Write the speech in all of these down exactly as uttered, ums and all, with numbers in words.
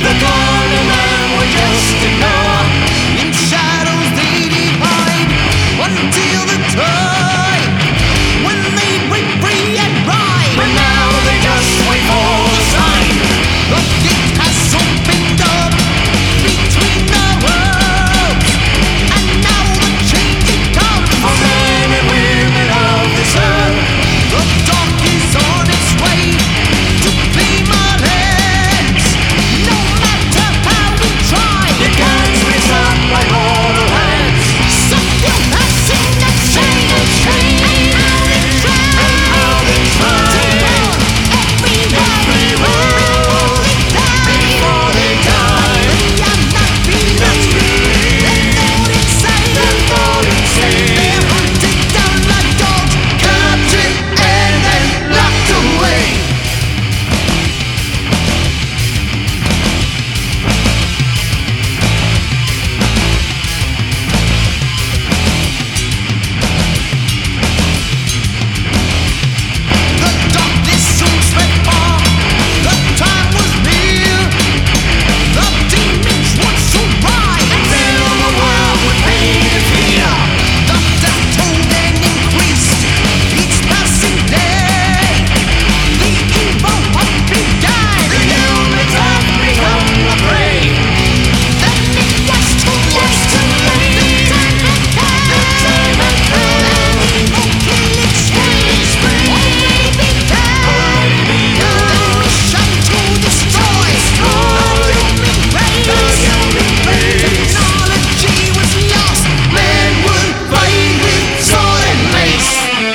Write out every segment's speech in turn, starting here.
The corner man would just ignore. In shadows they divide until the time when they break free and ride. But now they just wait for the sign. The gate has opened up between the worlds, and now the change it comes for men and women of this earth. The dark is on its way to claim our lands. No matter how we try, it can't raise up by mortal hands. Some will have seen the chain of change, and how they try, and how they try to burn everyone before they die. They are not believed. They're insane. They're insane. They're hunted down like dogs, captured and then locked away. The darkness soon spread far. The time was near. The demons would soon rise and fill the world with pain and fear. The death toll then increased each passing day. The evil hunt began. The humans have become the prey. Then it was too late. The time had come. The time had come. An evil killing spree already began. The mission to destroy the human race. Technology was lost. Man would fight with sword and mace.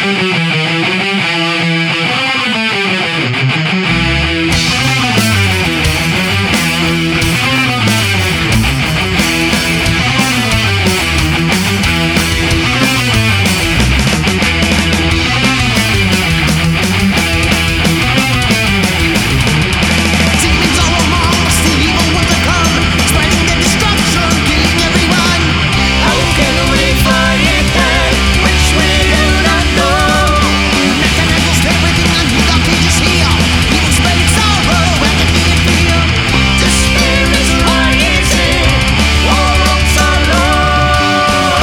Demons all among us, the evil ones have come, spreading their destruction, killing everyone. How can we fight it back? Which we do not know. Mechanicals, everything on the blockage is here. Evil spreading sorrow, agony and fear. Despair is rising, all hopes are low.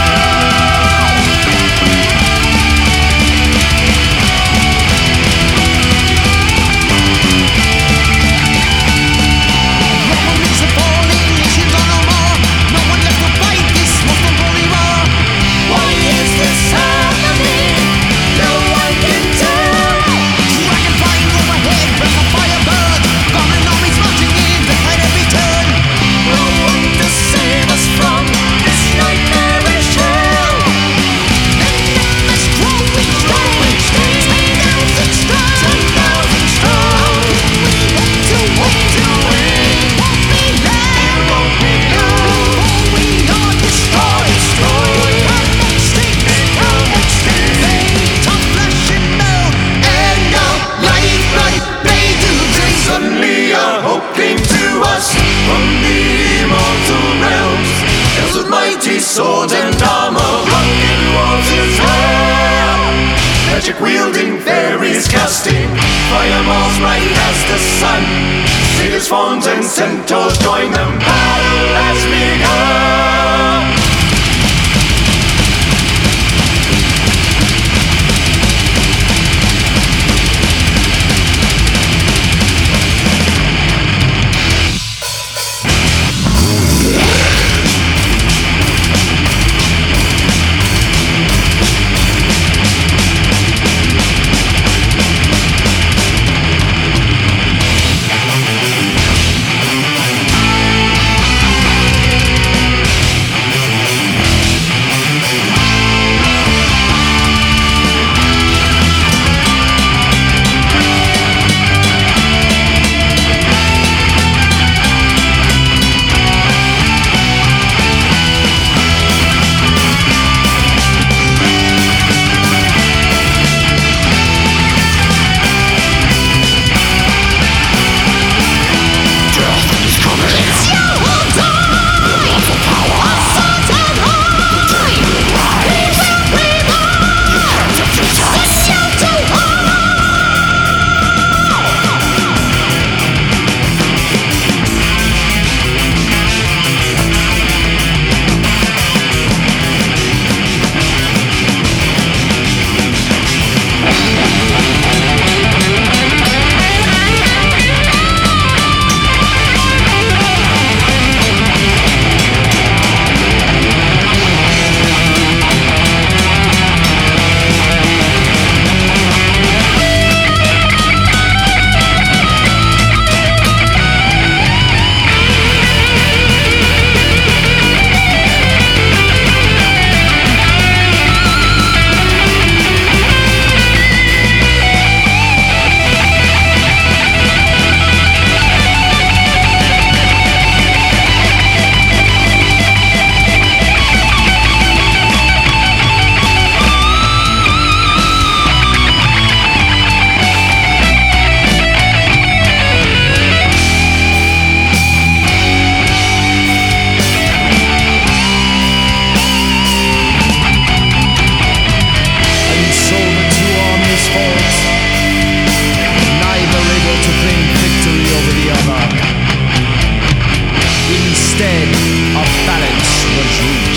Governments are falling, nations are no more. No one left to fight this most unholy war. Why is this happening? No one can tell. Dragon flying overhead, breath of fire burn. Common armies marching in to fight every turn. No one to save us from this nightmarish hell. The numbers growing strong, ten thousand strong, ten thousand strong. We hope to win, to win. Won't be long, won't be long. Before we are destroyed, destroyed. Come extinct, come extinct. They talk flesh and bone, and now life like they do drink. Suddenly a hope came to us from the immortal realms. Elves with mighty swords and armor, rugged walls as well. Magic wielding fairies casting fireballs bright as the sun. Satyrs, fawns and centaurs join them. Battle has begun. Instead, a balance was reached.